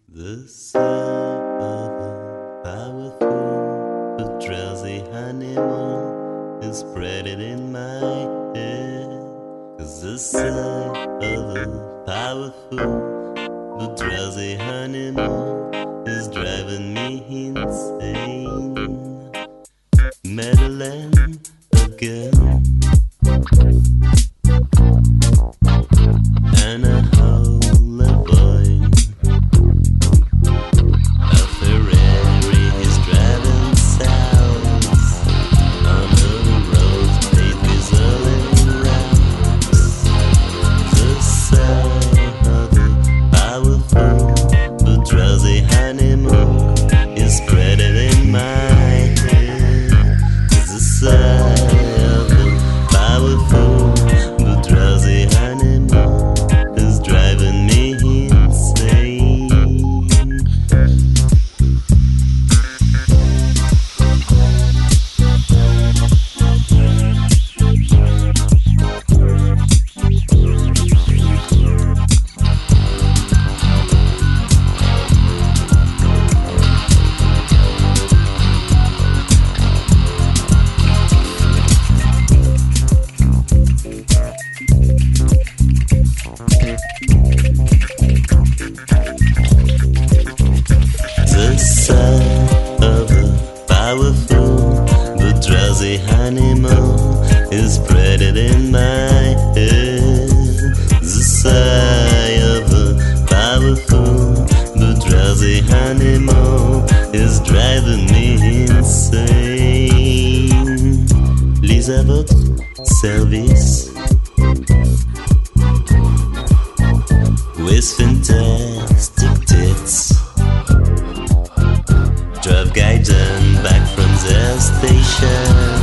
The sound of a powerful but drowsy animal is spreading in my head. 'Cause the sight of a powerful but drowsy animal is driving me insane. Madeline again, and a holy boy. A Ferrari is driving south on a road paved with rolling rocks. The sound of a powerful but drowsy animal is spreading in my head. The sound of a powerful but drowsy animal is driving me insane. The sound of a powerful but drowsy animal is spreading in my head. The sigh of a powerful but drowsy animal is driving me insane. Lise à votre service with fantastic tits. Drive guy done back from the station.